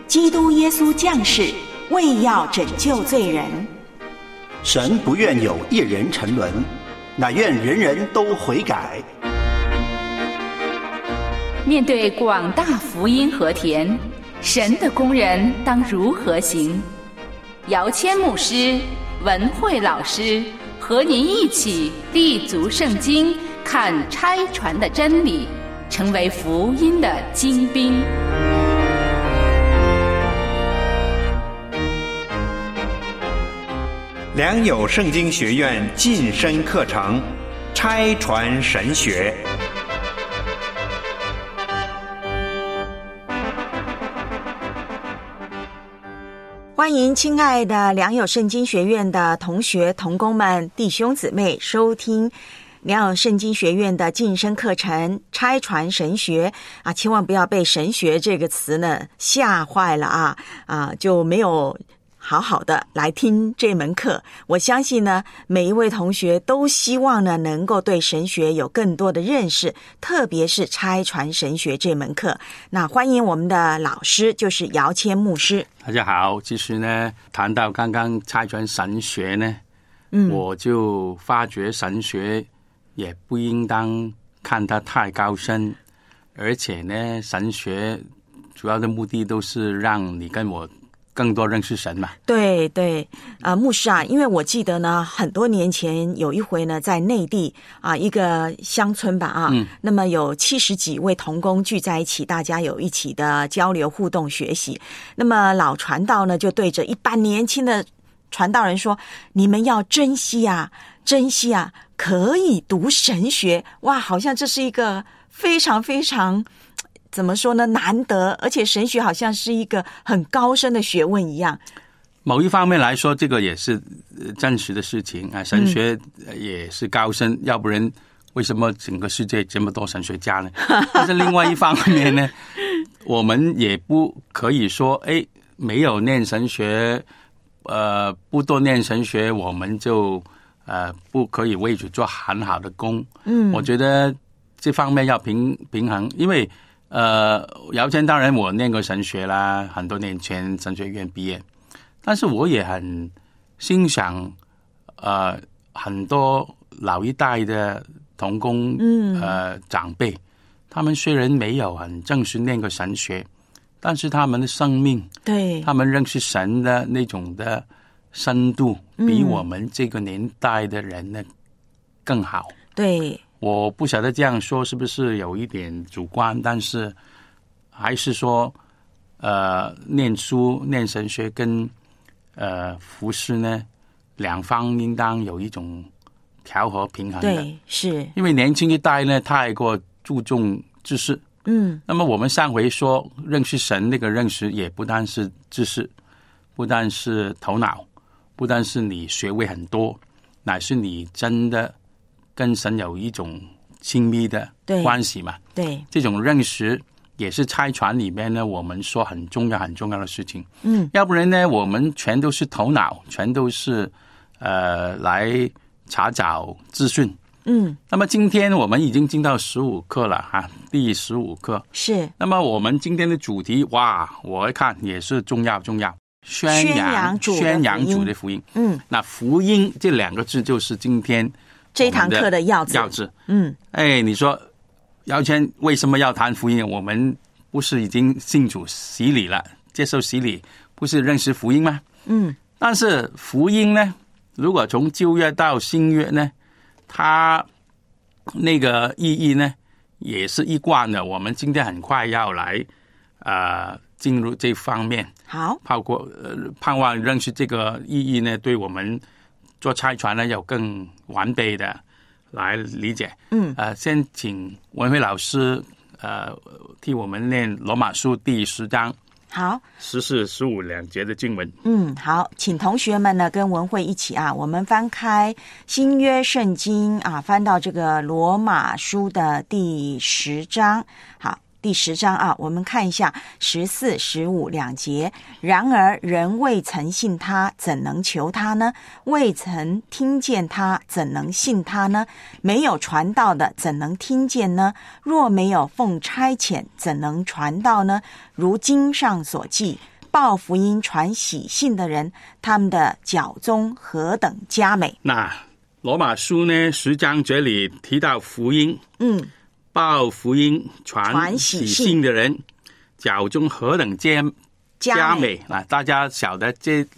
基督耶稣降世，为要拯救罪人。 神不愿有一人沉沦，乃愿人人都悔改。 面对广大福音和田，神的工人当如何行？姚谦牧师、文慧老师和您一起立足圣经，看拆传的真理，成为福音的精兵。 良友圣经学院晋升课程，拆传神学。 欢迎亲爱的良友圣经学院的同学同工们弟兄姊妹收听良友圣经学院的晋升课程拆传神学啊，千万不要被神学这个词呢吓坏了就没有好好的来听这门课。我相信呢，每一位同学都希望呢能够对神学有更多的认识，特别是拆传神学这门课。那欢迎我们的老师，就是姚谦牧师。 大家好，其实呢，谈到刚刚拆传神学呢，我就发觉神学也不应当看它太高深，而且呢，神学主要的目的都是让你跟我更多认识神嘛。对对，牧师啊，因为我记得呢，很多年前有一回呢，在内地一个乡村吧那么有70几位同工聚在一起，大家有一起的交流互动学习。那么老传道呢，就对着一般年轻的传道人说：“你们要珍惜啊，珍惜啊，可以读神学。”哇，好像这是一个非常非常怎么说呢，难得，而且神学好像是一个很高深的学问一样。某一方面来说，这个也是真实的事情啊，神学也是高深，要不然为什么整个世界这么多神学家呢？但是另外一方面呢，我们也不可以说没有念神学，不多念神学，我们就不可以为主做很好的工。我觉得这方面要平衡，因为姚谦当然我念过神学啦，很多年前神学院毕业，但是我也很欣赏很多老一代的同工长辈，他们虽然没有很正式念过神学，但是他们的生命，对，他们认识神的那种的深度，比我们这个年代的人呢更好。对，我不晓得这样说是不是有一点主观，但是还是说念书念神学跟服事呢两方应当有一种调和平衡的。对，是因为年轻一代呢太过注重知识，那么我们上回说认识神，那个认识也不单是知识，不单是头脑，不单是你学位很多，乃是你真的跟神有一种亲密的关系嘛。 对，这种认识也是拆传里面呢我们说很重要很重要的事情。要不然呢我们全都是头脑，全都是来查找资讯。那么今天我们已经进到15课了第15课是。那么我们今天的主题，哇，我一看也是重要，宣扬主的福音。那福音这两个字就是今天这堂课的要旨。你说姚谦为什么要谈福音？我们不是已经信主洗礼了，接受洗礼不是认识福音吗？但是福音呢，如果从旧约到新约呢，它那个意义呢也是一贯的。我们今天很快要来进入这方面。好，包括盼望认识这个意义呢，对我们做拆传呢有更完备的来理解。先请文慧老师替我们念罗马书第10章。好，14、15两节的经文。好，请同学们呢跟文慧一起我们翻开新约圣经翻到这个罗马书的第10章。好，第10章我们看一下14、15两节。然而人未曾信他，怎能求他呢？未曾听见他，怎能信他呢？没有传道的，怎能听见呢？若没有奉差遣，怎能传道呢？如经上所记， 报福音传喜信的人，他们的脚踪何等佳美。 那罗马书呢10章这里提到福音，报福音传喜信的人脚踪何等佳美。那大家晓得这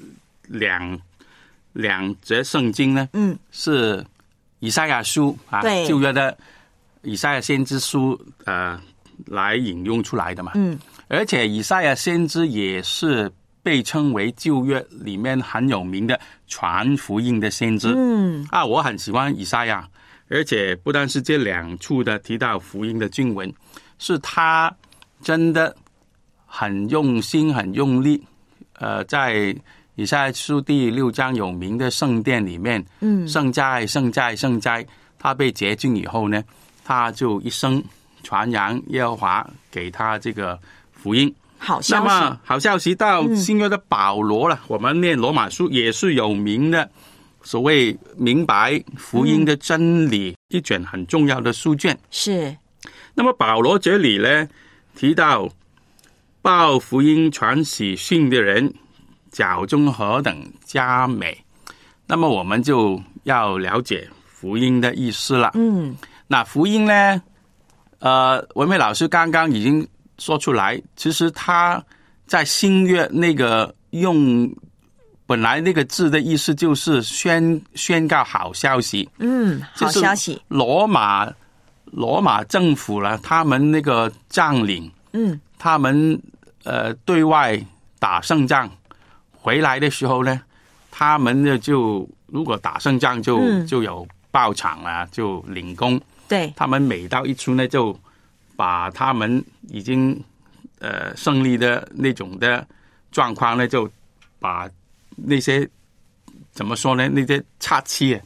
两则圣经呢，是以赛亚书啊，旧约的以赛亚先知书来引用出来的嘛。而且以赛亚先知也是被称为旧约里面很有名的传福音的先知。我很喜欢以赛亚，而且不但是这2处的提到福音的经文，是他真的很用心很用力。在以赛亚书第6章有名的圣殿里面，圣哉圣哉圣哉，他被洁净以后呢，他就一生传扬耶和华给他这个福音。 好消息。 那么好消息到新约的保罗了，我们念罗马书也是有名的所谓明白福音的真理，一卷很重要的书卷。 是。 那么保罗这里呢提到报福音传喜信的人脚踪何等佳美，那么我们就要了解福音的意思了。那福音呢文慧老师刚刚已经说出来，其实他在新约那个用本来那个字的意思就是宣告好消息。 好消息。 就是罗马政府了，他们那个将领，他们对外打胜仗回来的时候呢，他们呢就如果打胜仗就有报偿啊，就领功。 对， 他们每到一处呢，就把他们已经胜利的那种的状况呢，就把那些怎么说呢？那些插旗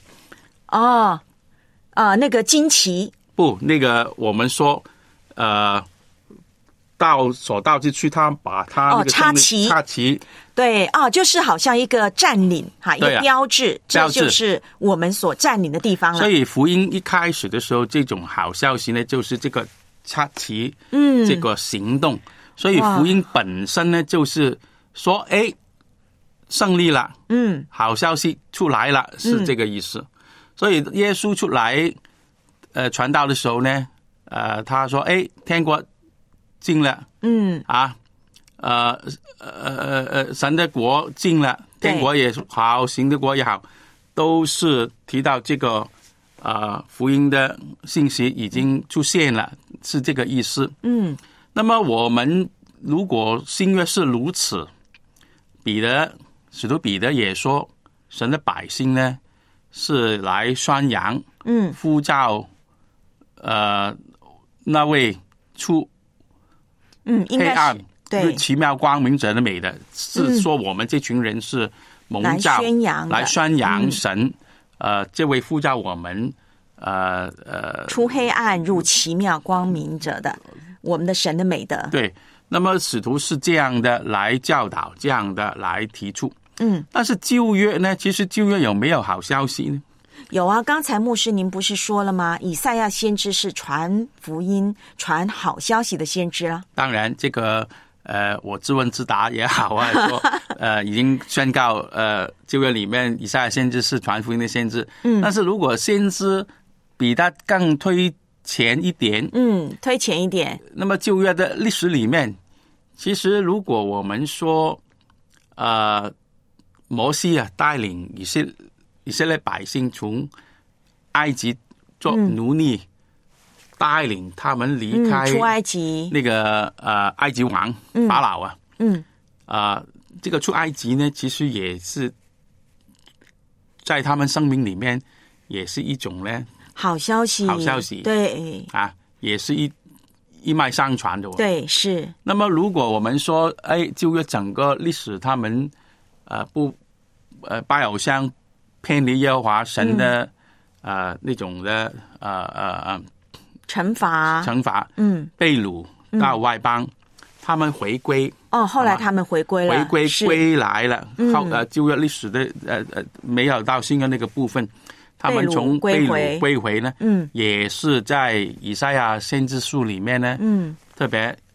那个旌旗不，那个我们说所到之处，他把他那个插旗， 对就是好像一个占领一个标志，这就是我们所占领的地方了。 所以福音一开始的时候，这种好消息呢，就是这个插旗，这个行动。所以福音本身呢，就是说，胜利了，好消息出来了，是这个意思。所以耶稣出来传道的时候呢，他说，天国近了，神的国近了，天国也好，神的国也好，都是提到这个福音的信息已经出现了，是这个意思。那么我们如果新约是如此，使徒彼得也说，神的百姓呢是来宣扬，呼召那位出黑暗对奇妙光明者的美的，是说我们这群人是蒙召来宣扬神，这位呼召我们出黑暗入奇妙光明者的我们的神的美德。 对，那么使徒是这样的来教导，这样的来提出。但是旧约呢，其实旧约有没有好消息呢？ 有啊，刚才牧师您不是说了吗？以赛亚先知是传福音传好消息的先知啊。 当然这个我自问自答也好啊，说已经宣告旧约里面以赛亚先知是传福音的先知。但是如果先知比他更推前一点，那么旧约的历史里面，其实如果我们说摩西带领以色列百姓从埃及做奴隶，带领他们离开出埃及那个埃及王法老这个出埃及呢，其实也是在他们生命里面也是一种呢好消息，对也是一脉相传的。 对，是。 那么如果我们说旧约整个历史他们不拜偶像，偏离耶和华神的那种的惩罚， 被掳到外邦，他们回归后来他们回归了， 归来了。旧约历史的没有到新约那个部分，他们从被掳归回呢，也是在以赛亚先知书里面呢，特别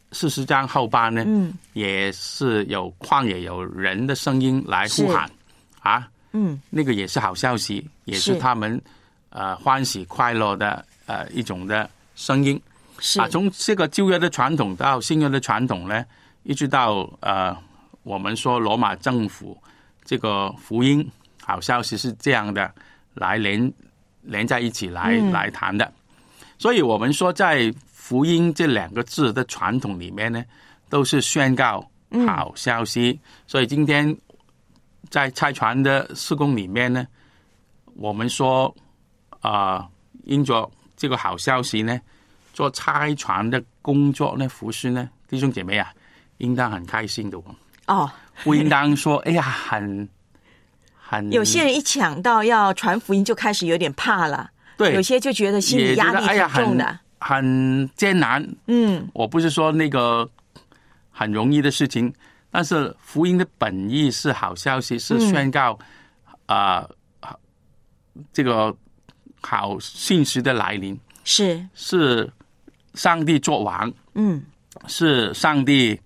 40章后半呢，也是有旷野有人的声音来呼喊那个也是好消息，也是他们欢喜快乐的一种的声音。 是从这个旧约的传统到新约的传统呢，一直到我们说罗马政府这个福音好消息是这样的来连在一起来谈的。所以我们说在福音这2个字的传统里面呢，都是宣告好消息。所以今天在差传的事工里面呢，我们说因着这个好消息呢，做差传的工作呢，服事呢，弟兄姐妹啊，应当很开心的不应当说哎呀很有些人一抢到要传福音就开始有点怕了，对，有些就觉得心理压力挺重的， 很艰难。我不是说那个很容易的事情，但是福音的本意是好消息，是宣告这个好信息的来临，是上帝作王，是上帝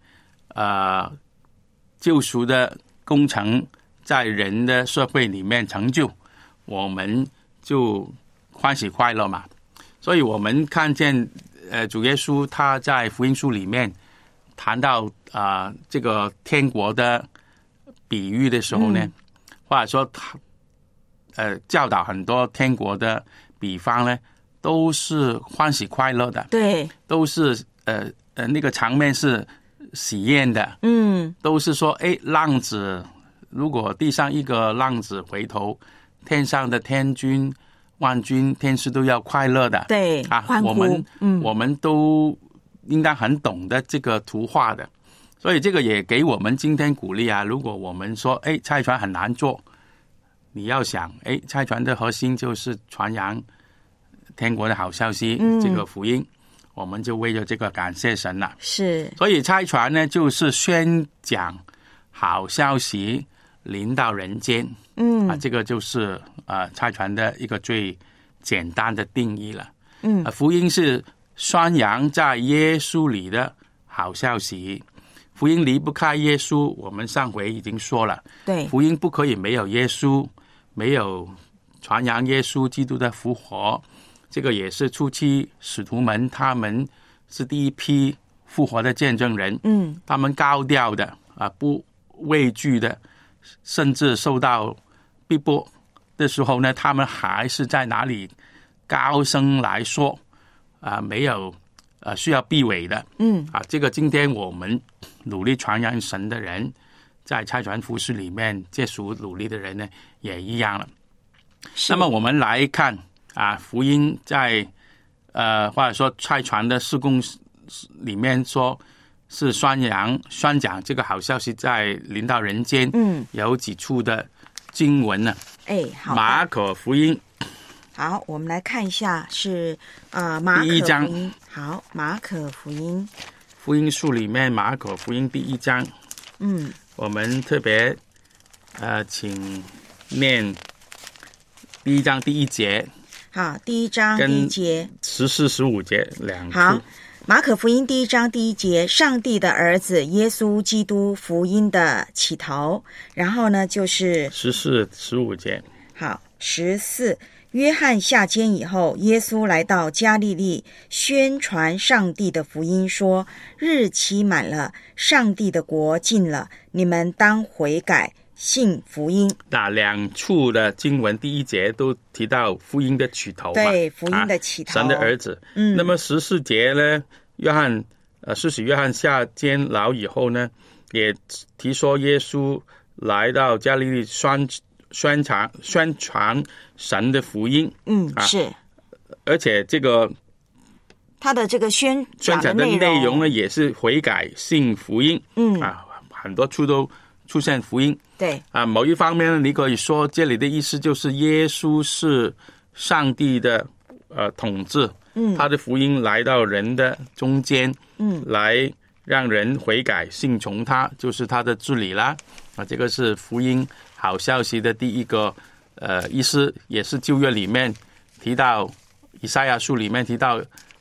救赎的工程在人的社会里面成就，我们就欢喜快乐嘛。所以我们看见主耶稣他在福音书里面谈到这个天国的比喻的时候呢，或者说他教导很多天国的比方呢，都是欢喜快乐的，对，都是那个场面是喜宴的，都是说浪子，如果地上一个浪子回头，天上的天君万军天使都要快乐的，对欢呼。我们都应当很懂得这个图画的，所以这个也给我们今天鼓励如果我们说差传很难做，你要想差传的核心就是传扬天国的好消息，这个福音，我们就为了这个感谢神了。是，所以差传呢，就是宣讲好消息临到人间。这个就是差传的一个最简单的定义了。福音是宣扬在耶稣里的好消息，福音离不开耶稣，我们上回已经说了，对，福音不可以没有耶稣，没有传扬耶稣基督的复活。这个也是初期使徒们，他们是第一批复活的见证人，他们高调的不畏惧的，甚至受到逼迫的时候呢，他们还是在哪里高声来说没有需要避讳的。这个今天我们努力传扬神的人，在差传服事里面接属努力的人呢，也一样了。那么我们来看福音在或者说差传的事工里面说是宣讲这个好消息在临到人间，有几处的经文呢？好，马可福音。 好，我们来看一下，是马可福音第1章。好，马可福音福音书里面，马可福音第1章。我们特别请念第1章第1节。 好，第1章第1节 14、15节2处。 好，马可福音第1章第1节，上帝的儿子耶稣基督福音的起头。然后呢，就是 14、15节。 好，14，约翰下监以后，耶稣来到加利利，宣传上帝的福音，说：日期满了，上帝的国近了，你们当悔改，信福音。 那2处的经文第1节都提到福音的起头嘛， 对，福音的起头， 神的儿子。那么14节呢，施洗约翰下监牢以后呢，也提说耶稣来到加利利宣传神的福音。 是， 而且这个他的这个宣讲的内容呢，也是悔改信福音。很多处都出现福音。对某一方面呢，你可以说这里的意思就是耶稣是上帝的统治，他的福音来到人的中间，来让人悔改信从他，就是他的治理啦。这个是福音好消息的第一个意思，也是旧约里面提到以赛亚书里面提到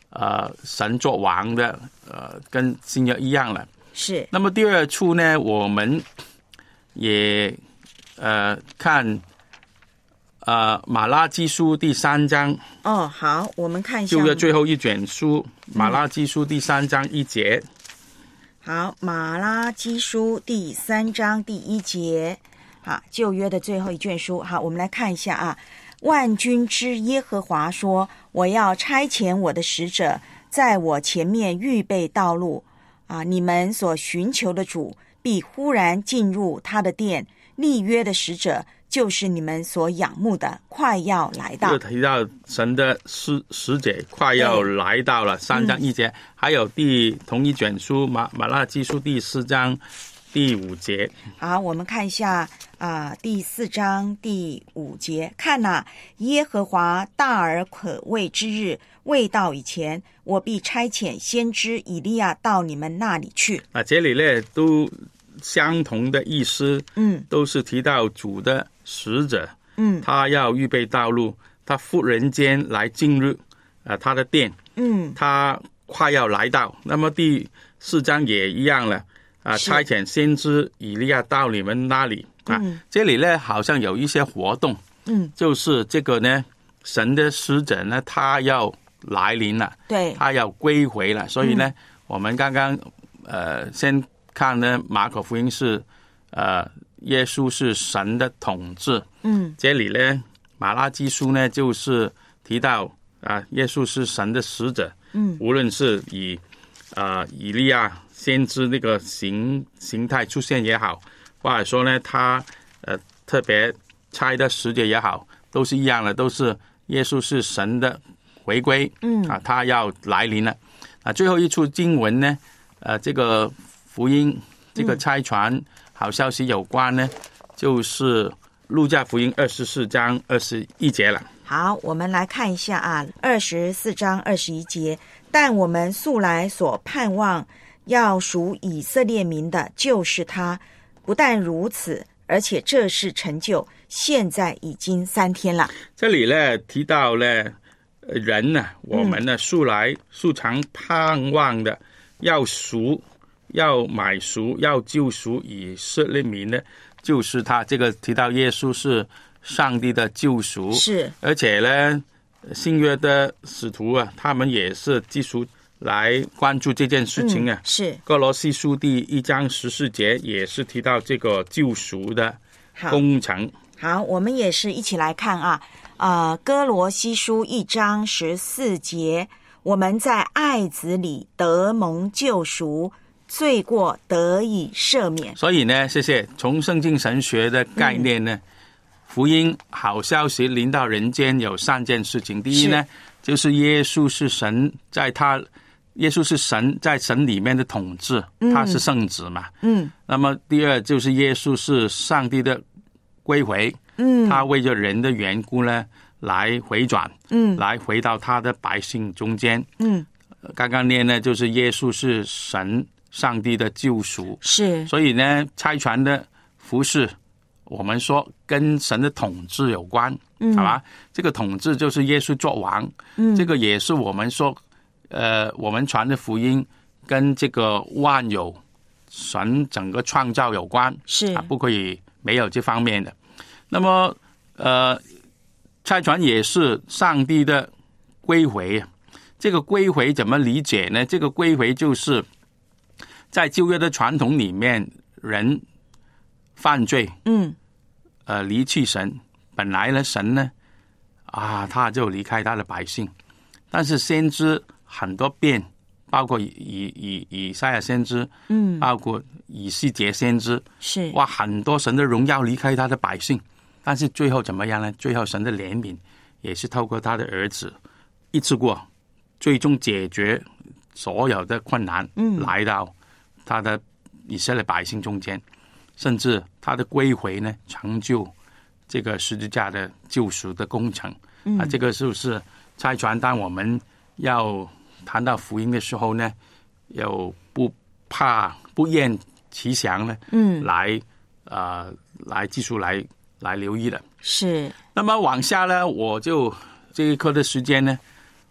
神作王的，跟新约一样了。 是。 那么第二处呢，我们也看马拉基书第3章。 哦，好，我们看一下旧约最后一卷书，马拉基书第3章1节。 好，马拉基书第3章第1节。好，旧约的最后一卷书。好，我们来看一下啊。万军之耶和华说，我要差遣我的使者在我前面预备道路啊！你们所寻求的主必忽然进入他的殿，立约的使者就是你们所仰慕的，快要来到。 又提到神的使者快要来到了，3章1节。还有同一卷书马拉基书第4章第5节。 好，我们看一下第4章第5节。看哪，耶和华大而可畏之日未到以前，我必差遣先知以利亚到你们那里去。 这里呢都相同的意思，都是提到主的使者，他要预备道路，他忽然间来进入他的殿，他快要来到。那么第4章也一样了。差遣先知以利亚到你们那里这里呢好像有一些活动，就是这个呢，神的使者呢，他要来临了，对，他要归回了。所以呢，我们刚刚先看呢，马可福音是耶稣是神的统治，这里呢，马拉基书呢就是提到耶稣是神的使者，无论是以利亚先知那个形态出现也好，或者说呢他特别差的使者也好，都是一样的，都是耶稣是神的回归，他要来临了。最后一处经文呢，这个福音这个差传好消息有关呢，就是路加福音24章21节了。 好，我们来看一下24章21节。但我们素来所盼望要属以色列民的就是他，不但如此，而且这事成就，现在已经3天了。 这里呢提到呢人呢，我们呢素常盼望的要买赎要救赎以色列民呢，就是他。这个提到耶稣是上帝的救赎，是，而且呢新约的使徒他们也是基础来关注这件事情是。哥罗西书第1章14节也是提到这个救赎的工程。 好，我们也是一起来看哥罗西书1章14节，我们在爱子里得蒙救赎，罪过得以赦免。 所以呢，谢谢。从圣经神学的概念呢，福音好消息临到人间有3件事情。第一呢，就是耶稣是神，耶稣是神在神里面的统治，他是圣子嘛。那么第二就是耶稣是上帝的归回，他为着人的缘故呢来回转，来回到他的百姓中间。刚刚念呢，就是耶稣是神上帝的救赎，是。所以呢，差传的服事，我们说跟神的统治有关，好吧？这个统治就是耶稣作王，这个也是我们说，我们传的福音跟这个万有神整个创造有关，是不可以没有这方面的。那么，差传也是上帝的归回。这个归回怎么理解呢？这个归回就是在旧约的传统里面，人犯罪，离弃神，本来呢神呢他就离开他的百姓，但是先知很多遍，包括以赛亚先知，包括以西结先知，是很多神的荣耀离开他的百姓，但是最后怎么样呢？最后神的怜悯也是透过他的儿子一次过最终解决所有的困难，来到他的以色列百姓中间，甚至他的归回呢，成就这个十字架的救赎的工程。这个就是差传。当我们要谈到福音的时候呢，有不厌其详呢，来记住来留意的。是。那么往下呢，我就这一课的时间呢，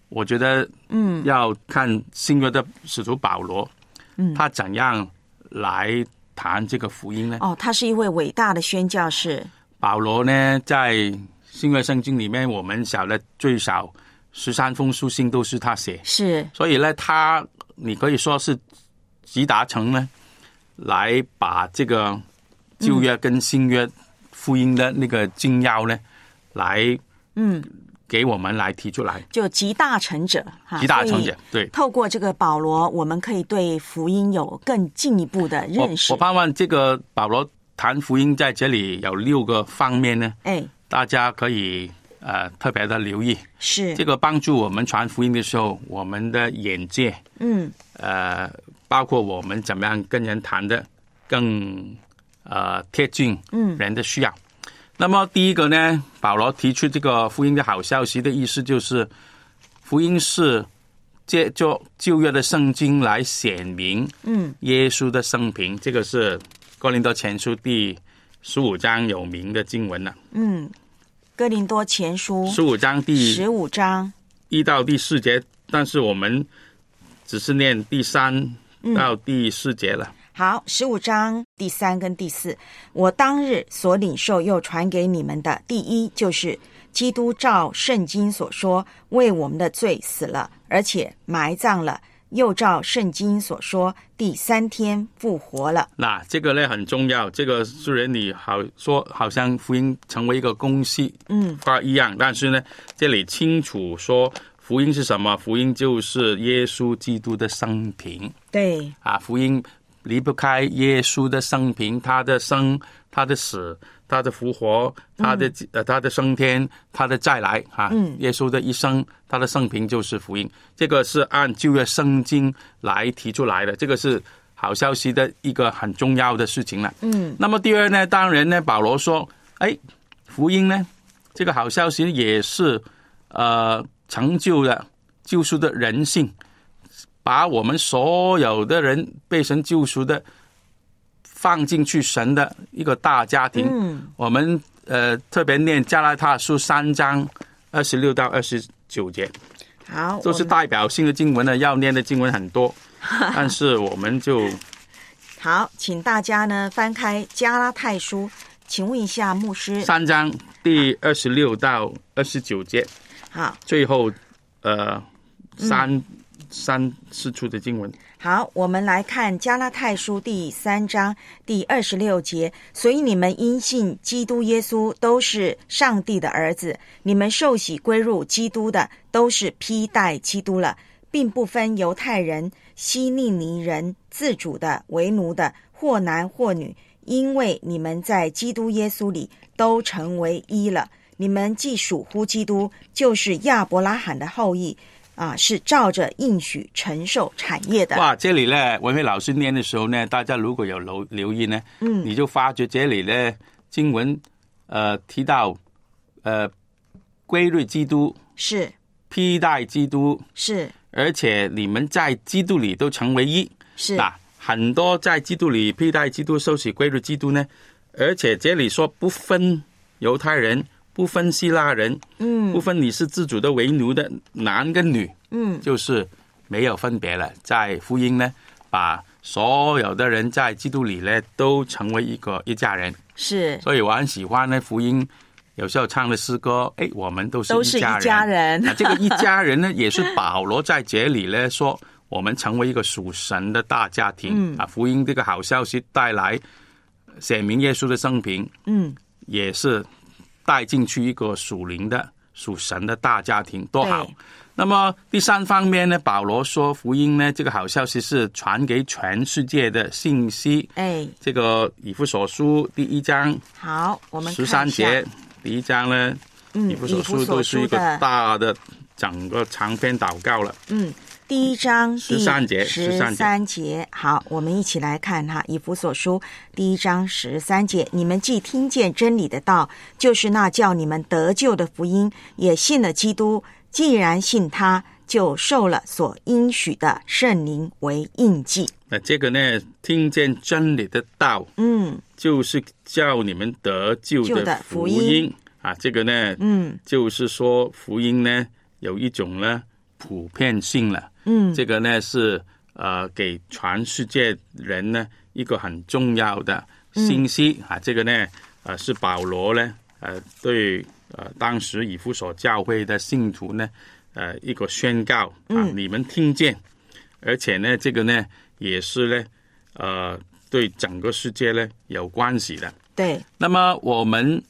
我觉得要看新约的使徒保罗，他怎样来谈这个福音呢？ 他是一位伟大的宣教士。 保罗呢，在新约圣经里面，我们晓得最少13封书信都是他写， 是， 所以呢，你可以说是集大成呢，来把这个旧约跟新约福音的那个精要呢，来给我们来提出来， 就集大成者， 集大成者，对。 透过这个保罗，我们可以对福音有更进一步的认识。 我盼望这个保罗谈福音在这里有6个方面呢，大家可以特别的留意， 是这个帮助我们传福音的时候，我们的眼界，包括我们怎么样跟人谈的更贴近人的需要。那么第一个呢，保罗提出这个福音的好消息的意思就是，福音是借着旧约的圣经来显明耶稣的生平，这个是哥林多前书第15章有名的经文了。 哥林多前书 15章第 15章 1到第4节，但是我们只是念第3到第4节了。 好，15章第3跟第4，我当日所领受又传给你们的，第一就是基督照圣经所说，为我们的罪死了，而且埋葬了，又照圣经所说，第3天复活了。 那这个呢很重要，这个虽然你好像福音成为一个公式化一样，但是呢，这里清楚说福音是什么？福音就是耶稣基督的生平。 对福音离不开耶稣的生平，他的生，他的死，他的复活，他的升天，他的再来耶稣的一生，他的生平就是福音。这个是按旧约圣经来提出来的，这个是好消息的一个很重要的事情了。那么第二呢，当然呢，保罗说，福音呢，这个好消息也是成就了救赎的人性。把我们所有的人被神救赎的放进去神的一个大家庭。我们特别念加拉太书3章26到29节。 好， 都是代表性的经文呢，要念的经文很多，但是我们就好，请大家呢翻开加拉太书，请问一下牧师 ，3章第26到29节。 好， 最后三四处的经文。 好，我们来看加拉太书第3章第26节，所以你们因信基督耶稣都是上帝的儿子，你们受洗归入基督的都是披戴基督了，并不分犹太人、希利尼人、自主的、为奴的，或男或女，因为你们在基督耶稣里都成为一了。你们既属乎基督，就是亚伯拉罕的后裔，是照着应许承受产业的。 哇，这里呢，文慧老师念的时候呢，大家如果有留意呢，你就发觉这里呢，经文提到归入基督， 是披戴基督， 是， 而且你们在基督里都成为一， 是。 很多在基督里披戴基督、受洗归入基督呢，而且这里说不分犹太人，不分希腊人，不分你是自主的为奴的，男跟女，就是没有分别了。在福音呢，把所有的人在基督里呢，都成为一家人。 是， 所以我很喜欢呢，福音有时候唱的诗歌，我们都是一家人。 这个一家人呢，也是保罗在这里呢说，我们成为一个属神的大家庭。福音这个好消息带来显明耶稣的生平，也是带进去一个属灵的属神的大家庭，多好。那么第3方面呢，保罗说福音呢，这个好消息是传给全世界的信息。这个以弗所书第1章， 好，我们看一下 13节，第1章呢，以弗所书都是一个大的整个长篇祷告了。 第1章第 13 节，好，我们一起来看以弗所书第1章13节，你们既听见真理的道，就是那叫你们得救的福音，也信了基督，既然信他，就受了所应许的圣灵为印记。 那这个呢，听见真理的道，就是叫你们得救的福音。这个呢，就是说福音呢有一种呢普遍性了。这个呢是给全世界人呢一个很重要的信息这个呢是保罗呢对当时以弗所教会的信徒呢一个宣告你们听见，而且呢这个呢也是呢对整个世界呢有关系的。 对， 那么我们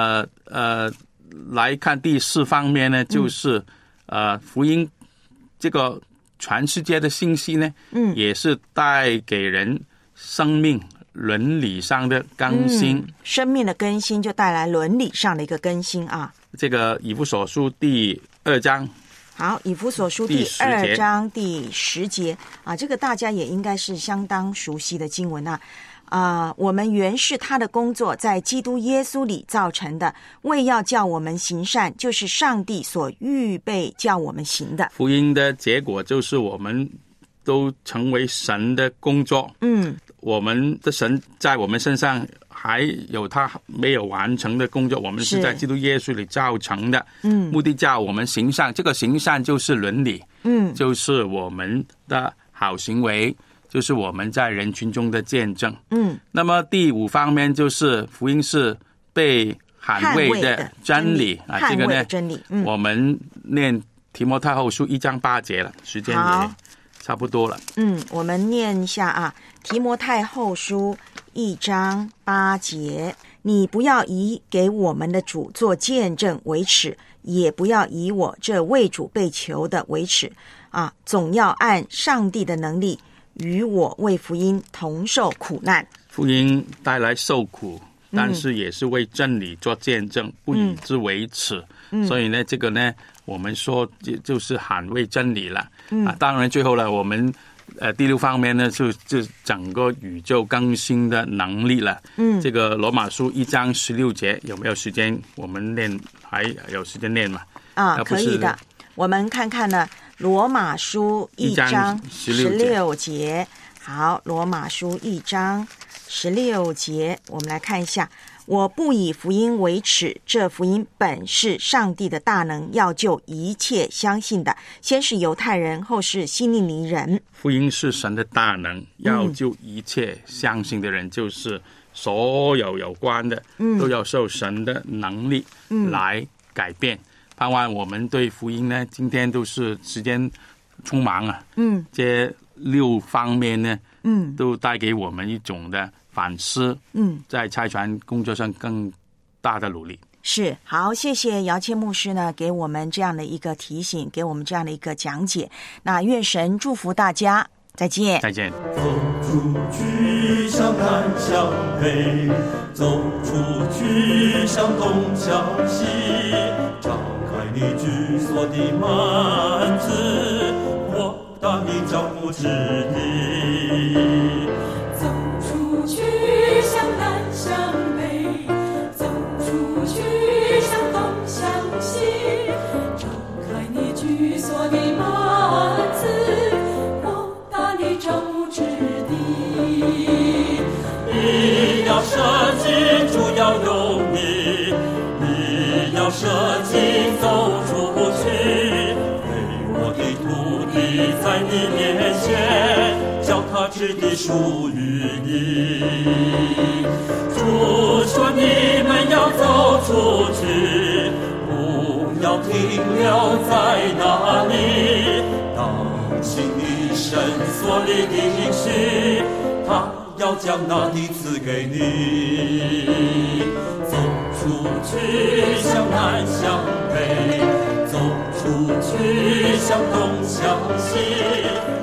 来看第4方面呢，就是福音这个全世界的信息呢，也是带给人生命伦理上的更新。 生命的更新就带来伦理上的一个更新啊。 这个以弗所书第2章。 好，以弗所书第2章第10节啊，这个大家也应该是相当熟悉的经文啊。我们原是他的工作，在基督耶稣里造成的，为要叫我们行善，就是上帝所预备叫我们行的。 福音的结果就是我们都成为神的工作。我们的神在我们身上还有他没有完成的工作，我们是在基督耶稣里造成的。目的叫我们行善，这个行善就是伦理，就是我们的好行为，就是我们在人群中的见证。那么第5方面就是福音是被捍卫的真理啊，这个呢，我们念提摩太后书1章8节了，时间也差不多了。 我们念一下啊，提摩太后书1章8节，你不要以给我们的主做见证为耻，也不要以我这为主被囚的为耻啊，总要按上帝的能力与我为福音同受苦难。 福音带来受苦，但是也是为真理做见证，不以之为耻。所以呢，这个呢，我们说就是捍卫真理了。当然最后呢，我们第6方面呢，就整个宇宙更新的能力了。这个罗马书1章16节，有没有时间我们念？还有时间念吗？ 可以的。我们看看呢，罗马书1章16节。好，罗马书1章16节，我们来看一下。我不以福音为耻，这福音本是上帝的大能，要救一切相信的，先是犹太人，后是希利尼人。 福音是神的大能，要救一切相信的人，就是所有有关的都要受神的能力来改变。盼望我们对福音呢，今天都是时间匆忙啊。这6方面呢，都带给我们一种的反思，在差传工作上更大的努力。 是，好，谢谢姚谦牧师呢，给我们这样的一个提醒，给我们这样的一个讲解。那愿神祝福大家，再见， 再见。 走出去，向南向北，走出去，向东向西，敞开你居所的幔子，扩大你脚步之地。 走出去，向南向北，走出去，向东向西，敞开你居所的幔子，扩大你脚步之地。 你要舍己，主要有你；你要舍己，走出去，给我的土地在你面前，叫它直地属于你。主说你们要走出去，不要停留在那里，当心你神所立的应许，他要将那地赐给你。走出去，向南向北，走出去，向东向西。